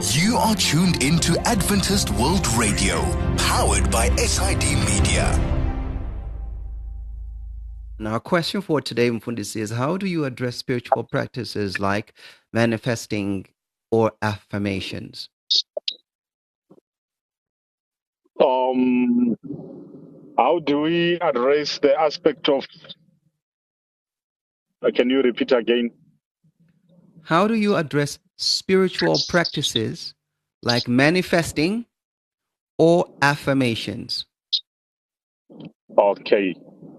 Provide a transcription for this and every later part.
You are tuned into Adventist World Radio, powered by SID Media. Now, our question for today, Mfundisi, is how do you address spiritual practices like manifesting or affirmations? How do we address the aspect of... can you repeat again? How do you address spiritual practices like manifesting or affirmations? Okay.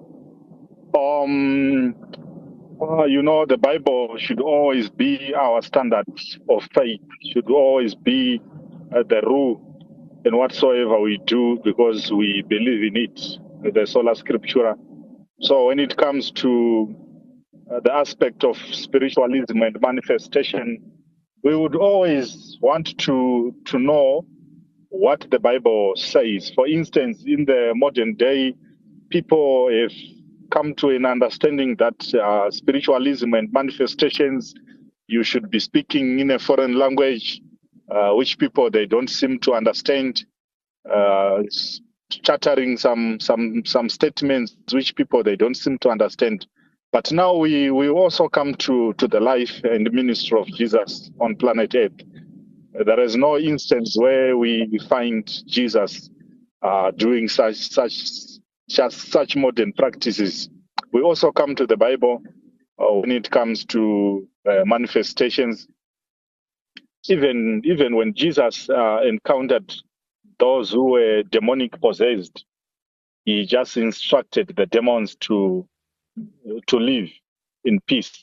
The Bible should always be our standard of faith, should always be the rule in whatsoever we do, because we believe in it, the sola scriptura. So when it comes to the aspect of spiritualism and manifestation, we would always want to know what the Bible says. For instance, in the modern day, people have come to an understanding that spiritualism and manifestations, you should be speaking in a foreign language, which people, they don't seem to understand, chattering some statements which people, they don't seem to understand. But now we also come to the life and ministry of Jesus on planet Earth. There is no instance where we find Jesus doing such modern practices. We also come to the Bible when it comes to manifestations. Even when Jesus encountered those who were demonic possessed, he just instructed the demons to live in peace.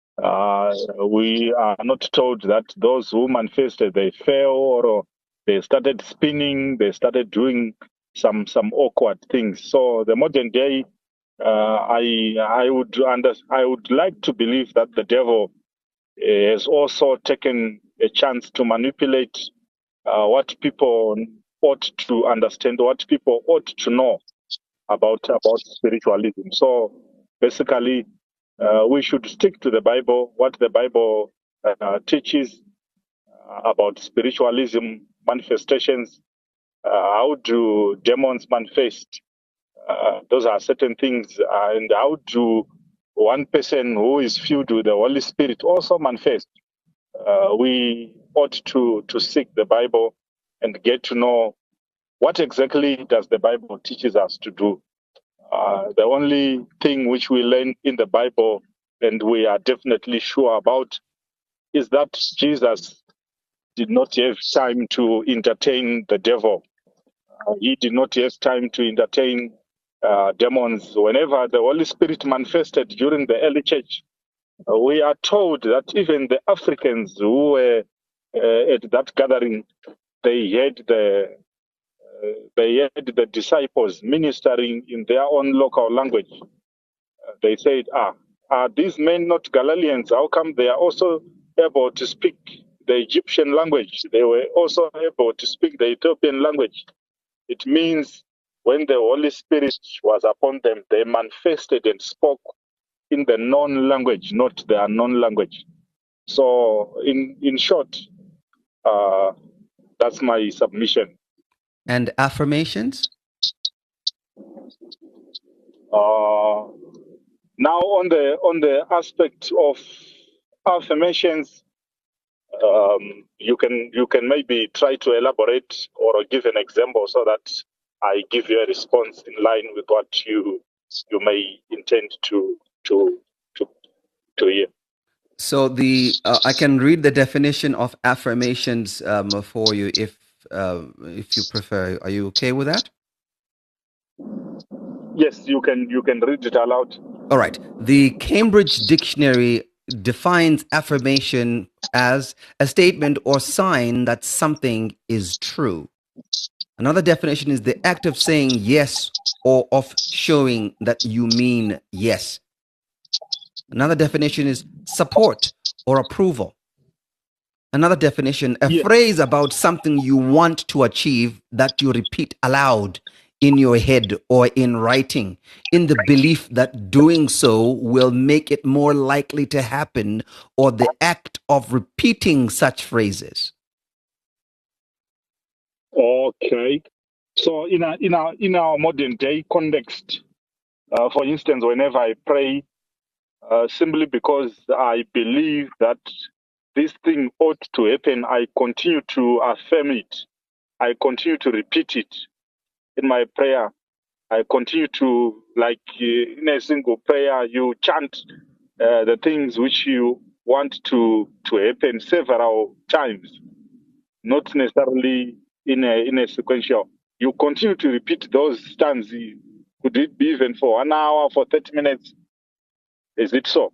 We are not told that those who manifested, they fell or they started spinning, they started doing some awkward things. So the modern day, I would like to believe that the devil has also taken a chance to manipulate what people ought to understand, what people ought to know about spiritualism. So basically, we should stick to the Bible, what the Bible teaches about spiritualism, manifestations, how do demons manifest. Those are certain things. And how do one person who is filled with the Holy Spirit also manifest? We ought to seek the Bible and get to know what exactly does the Bible teaches us to do. The only thing which we learn in the Bible, and we are definitely sure about, is that Jesus did not have time to entertain the devil. He did not have time to entertain demons. Whenever the Holy Spirit manifested during the early church, we are told that even the Africans who were at that gathering, they had the disciples ministering in their own local language. They said, are these men not Galileans? How come they are also able to speak the Egyptian language? They were also able to speak the Ethiopian language. It means when the Holy Spirit was upon them, they manifested and spoke in the known language, not the unknown language. So in short, that's my submission. And affirmations? Now on the aspect of affirmations, you can maybe try to elaborate or give an example so that I give you a response in line with what you may intend to hear. So I can read the definition of affirmations for you if you prefer. Are you okay with that? Yes, you can read it aloud. All right. The Cambridge Dictionary defines affirmation as a statement or sign that something is true. Another definition is the act of saying yes or of showing that you mean yes. Another definition is support or approval. Another definition, a phrase about something you want to achieve that you repeat aloud in your head or in writing, in the belief that doing so will make it more likely to happen, or the act of repeating such phrases. Okay. So in our modern day context, for instance, whenever I pray, simply because I believe that this thing ought to happen, I continue to affirm it. I continue to repeat it in my prayer. I continue to, like in a single prayer, you chant the things which you want to happen several times, not necessarily in a sequential. You continue to repeat those times. Could it be even for 1 hour, for 30 minutes? Is it so?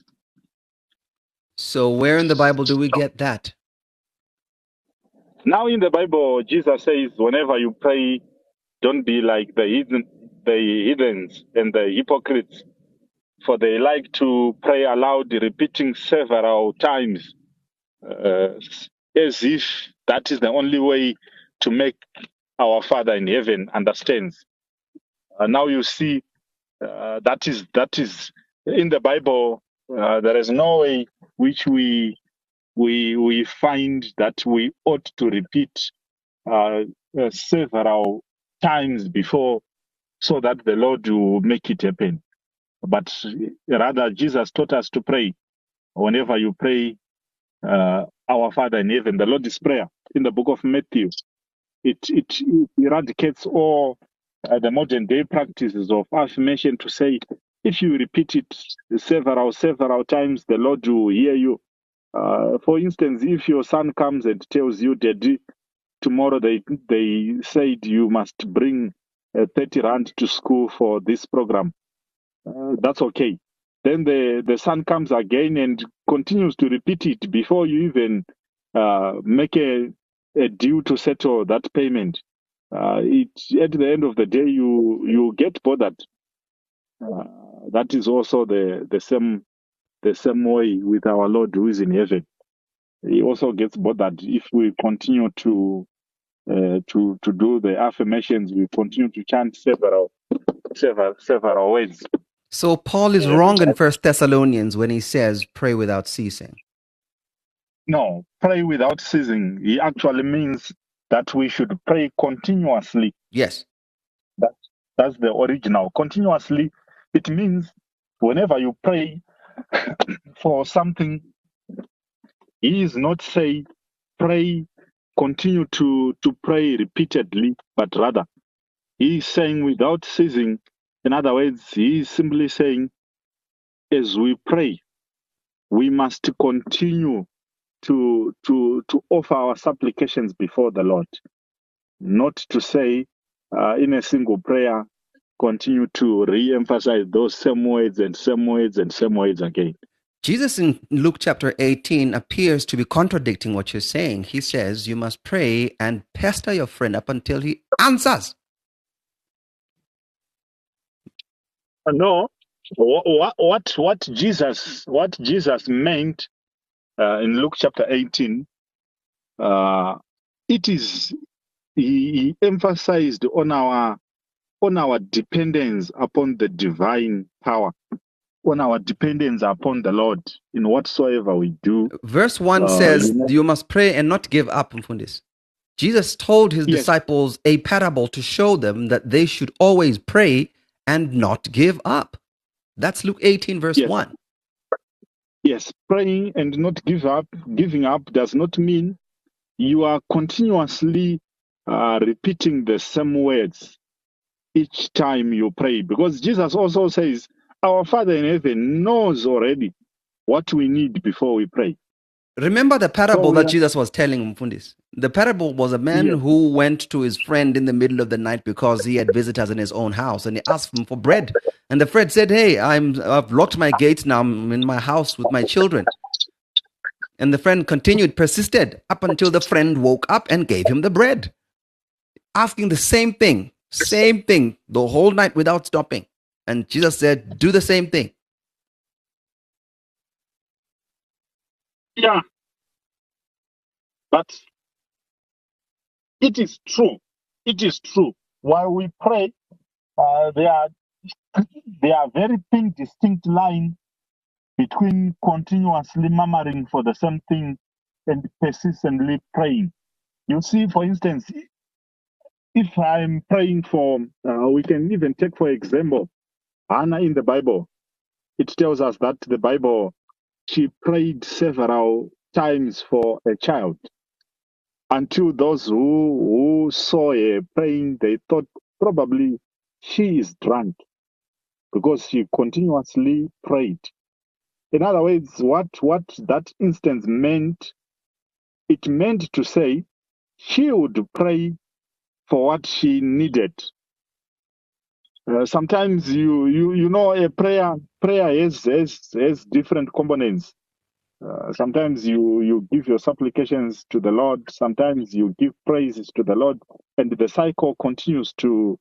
So where in the Bible do we get that? Now in the Bible, Jesus says, whenever you pray, don't be like the heathens and the hypocrites, for they like to pray aloud, repeating several times, as if that is the only way to make our Father in heaven understands. Now you see, that is in the Bible. There is no way which we find that we ought to repeat several times before, so that the Lord will make it happen. But rather, Jesus taught us to pray. Whenever you pray, our Father in heaven, the Lord's Prayer in the book of Matthew, it eradicates all the modern day practices of affirmation to say, if you repeat it several times, the Lord will hear you. For instance, if your son comes and tells you, Daddy, tomorrow they said you must bring 30 rand to school for this program, that's okay. Then the son comes again and continues to repeat it before you even make a due to settle that payment. At the end of the day, you get bothered. That is also the same way with our Lord who is in heaven. He also gets bothered if we continue to do the affirmations. We continue to chant several words. So Paul is wrong in 1 Thessalonians when he says pray without ceasing. No, pray without ceasing. He actually means that we should pray continuously. Yes. That's the original. Continuously, it means whenever you pray for something, he is not saying pray, continue to pray repeatedly, but rather he is saying without ceasing. In other words, he is simply saying, as we pray, we must continue to offer our supplications before the Lord, not to say in a single prayer, continue to re-emphasize those same words and same words and same words again. Jesus in Luke chapter 18 appears to be contradicting what you're saying. He says you must pray and pester your friend up until he answers. No, what Jesus meant in Luke chapter 18, it is he emphasized on our dependence upon the divine power, on our dependence upon the Lord in whatsoever we do. Verse 1 says you must pray and not give up, Mfundis. Jesus told his disciples a parable to show them that they should always pray and not give up. That's Luke 18 verse 1. Yes, praying and not giving up does not mean you are continuously repeating the same words each time you pray. Because Jesus also says, our Father in heaven knows already what we need before we pray. Remember the parable that Jesus was telling, Mfundis? The parable was a man who went to his friend in the middle of the night because he had visitors in his own house, and he asked him for bread. And the friend said, hey, I've locked my gates now. I'm in my house with my children. And the friend persisted up until the friend woke up and gave him the bread, asking the same thing, the whole night without stopping. And Jesus said, do the same thing. Yeah. But it is true. It is true. While we pray, there are very thin, distinct line between continuously murmuring for the same thing and persistently praying. You see, for instance, if I'm praying for, we can even take, for example, Hannah in the Bible. It tells us that the Bible, she prayed several times for a child until those who saw her praying, they thought probably she is drunk because she continuously prayed. In other words, what that instance meant, it meant to say she would pray for what she needed. Sometimes you know a prayer has different components. Sometimes you give your supplications to the Lord. Sometimes you give praises to the Lord, and the cycle continues to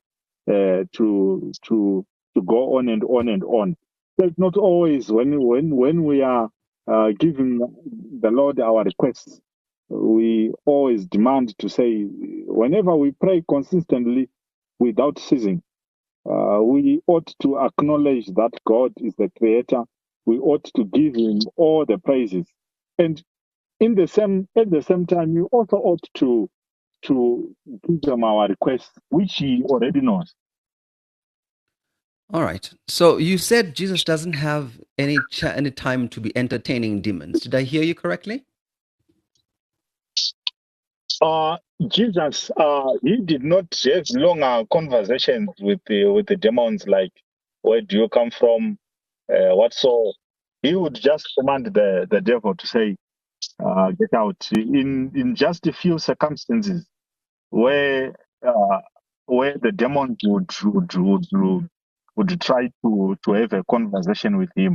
go on and on and on. So it's not always when we are giving the Lord our requests, we always demand to say, whenever we pray consistently without ceasing, we ought to acknowledge that God is the creator. We ought to give him all the praises. And at the same time, you also ought to give him our requests, which he already knows. All right. So you said Jesus doesn't have any time to be entertaining demons. Did I hear you correctly? Jesus, he did not have longer conversations with the demons, like, where do you come from? What so? He would just command the devil to say, get out. In just a few circumstances where the demons would try to have a conversation with him.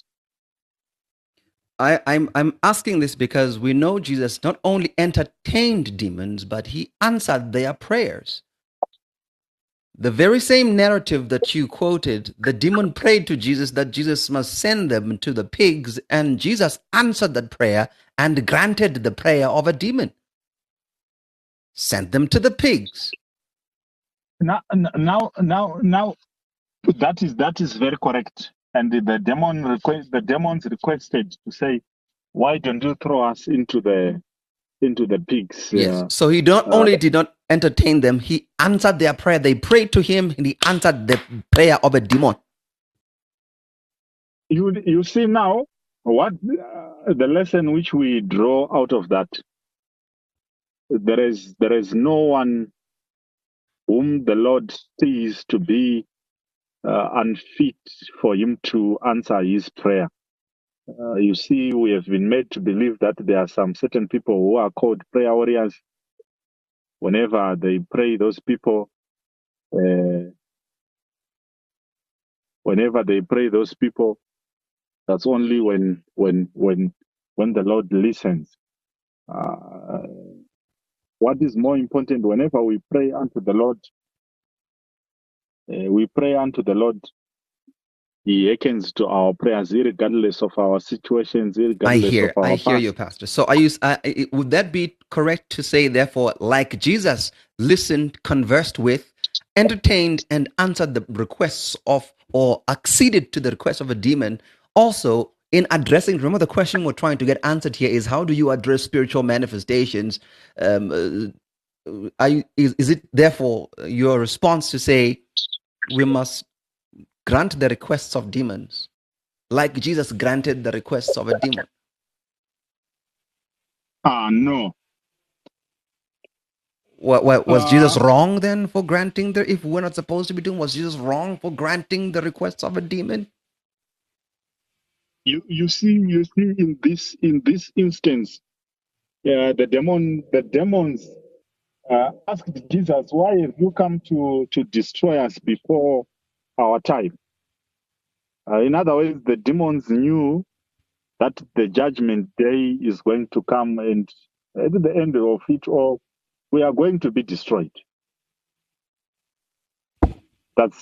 I'm asking this because we know Jesus not only entertained demons, but he answered their prayers. The very same narrative that you quoted, the demon prayed to Jesus that Jesus must send them to the pigs, and Jesus answered that prayer and granted the prayer of a demon. Sent them to the pigs. Now, that is very correct. And the demons requested to say, "Why don't you throw us into the pigs?" Yes. So he not only did not entertain them, he answered their prayer. They prayed to him, and he answered the prayer of a demon. You see now what the lesson which we draw out of that. There is no one whom the Lord sees to be unfit for him to answer his prayer. You see, we have been made to believe that there are some certain people who are called prayer warriors. Whenever they pray, those people, that's only when the Lord listens. What is more important, whenever we pray unto the Lord, He hearkens to our prayers, regardless of our situations, regardless of our I hear you, Pastor. So would that be correct to say, therefore, like Jesus listened, conversed with, entertained, and answered the requests of, or acceded to the request of a demon, also in addressing, remember the question we're trying to get answered here is, how do you address spiritual manifestations? Is it therefore your response to say we must grant the requests of demons like Jesus granted the requests of a demon? No. Was Jesus wrong then for granting if we're not supposed to be doing? Was Jesus wrong for granting the requests of a demon? You see in this instance, the demons asked Jesus, "Why have you come to destroy us before our time?" In other words, the demons knew that the judgment day is going to come, and at the end of it all, we are going to be destroyed. That's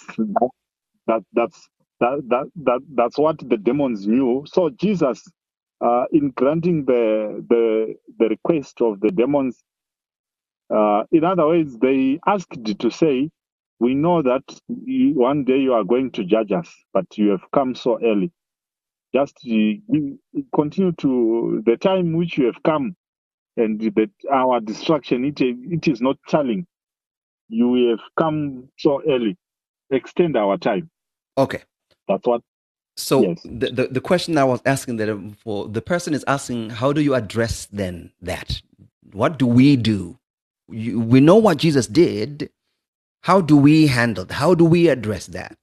what the demons knew. So Jesus, in granting the request of the demons, in other words, they asked to say, "We know that one day you are going to judge us, but you have come so early. Just continue to the time which you have come, and that our destruction it is not telling. you have come so early. Extend our time. Okay. That's what. So Yes. the question I was asking, that for the person is asking, how do you address then that? What do? We know what Jesus did. How do we handle it? How do we address that?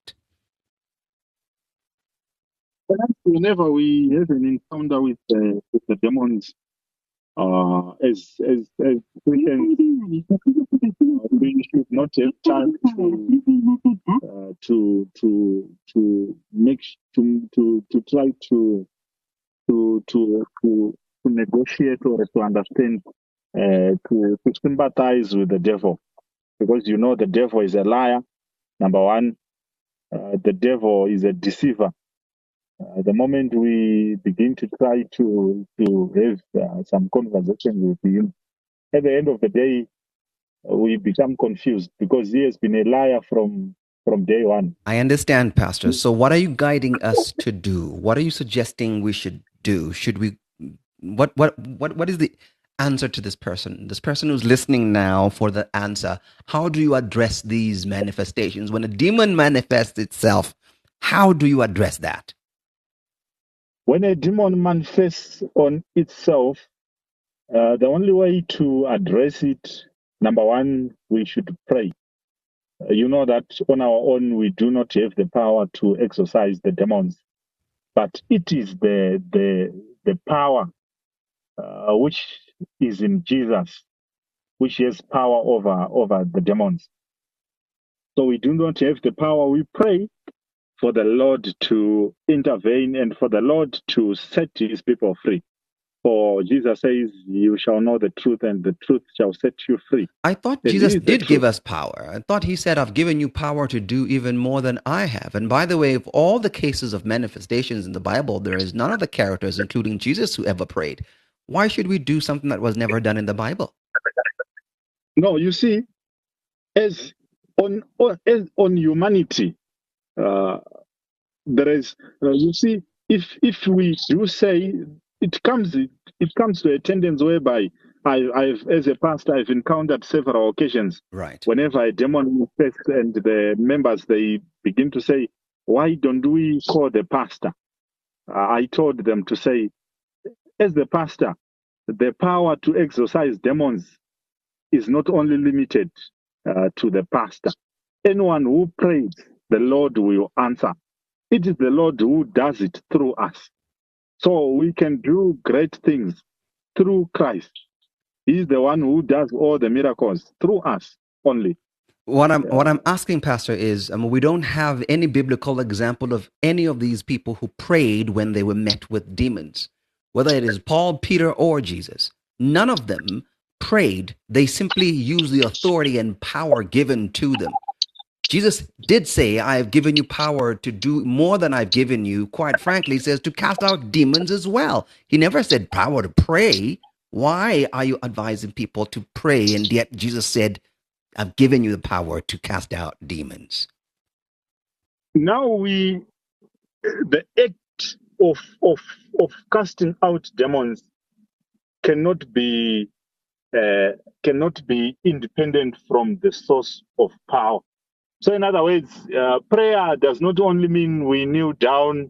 Whenever we have an encounter with the demons, as Christians, we should not have time to make to try to negotiate or to understand, to sympathize with the devil, because the devil is a liar. Number one, the devil is a deceiver. The moment we begin to try to have some conversation with him, at the end of the day, we become confused because he has been a liar from day one. I understand, Pastor. So what are you guiding us to do? What are you suggesting we should do? Should we, what is the answer to this person? This person who's listening now for the answer. How do you address these manifestations? When a demon manifests itself, how do you address that? When a demon manifests on itself, the only way to address it, number one, we should pray. You know that on our own, we do not have the power to exorcise the demons, but it is the power which is in Jesus, which has power over the demons. So we do not have the power. We pray for the Lord to intervene and for the Lord to set his people free. For Jesus says, you shall know the truth and the truth shall set you free. I thought Jesus did give us power. I thought he said, I've given you power to do even more than I have. And by the way, of all the cases of manifestations in the Bible, there is none of the characters, including Jesus, who ever prayed. Why should we do something that was never done in the Bible? No, you see, as on humanity, there is, you see, if we do say, it comes to a tendency whereby I've as a pastor, I've encountered several occasions. Right. Whenever a demon manifests and the members, they begin to say, why don't we call the pastor? I told them to say, as the pastor, the power to exorcise demons is not only limited to the pastor. Anyone who prays, the Lord will answer. It is the Lord who does it through us. So we can do great things through Christ. He is the one who does all the miracles through us only. What I'm asking, Pastor, is we don't have any biblical example of any of these people who prayed when they were met with demons, whether it is Paul, Peter, or Jesus. None of them prayed. They simply used the authority and power given to them. Jesus did say, I have given you power to do more than I've given you. Quite frankly, he says to cast out demons as well. He never said power to pray. Why are you advising people to pray? And yet Jesus said, I've given you the power to cast out demons. Now the act of casting out demons cannot be independent from the source of power. So in other words, prayer does not only mean we kneel down,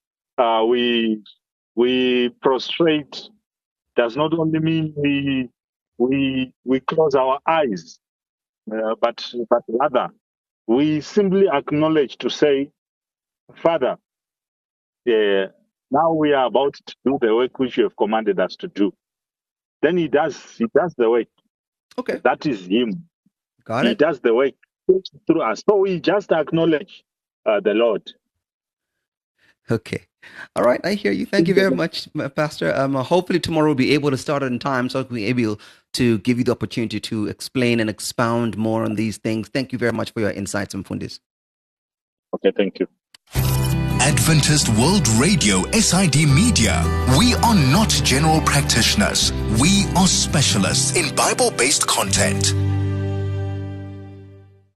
we prostrate. Does not only mean we close our eyes, but rather we simply acknowledge to say, Father, now we are about to do the work which you have commanded us to do. Then he does the work. Okay, that is him. Got it. He does the work through us. So we just acknowledge the Lord. Okay. All right. I hear you. Thank you very much, Pastor. Hopefully tomorrow we'll be able to start on time so we'll be able to give you the opportunity to explain and expound more on these things. Thank you very much for your insights, Mfundisi. Okay. Thank you. Adventist World Radio, SID Media. We are not general practitioners. We are specialists in Bible-based content.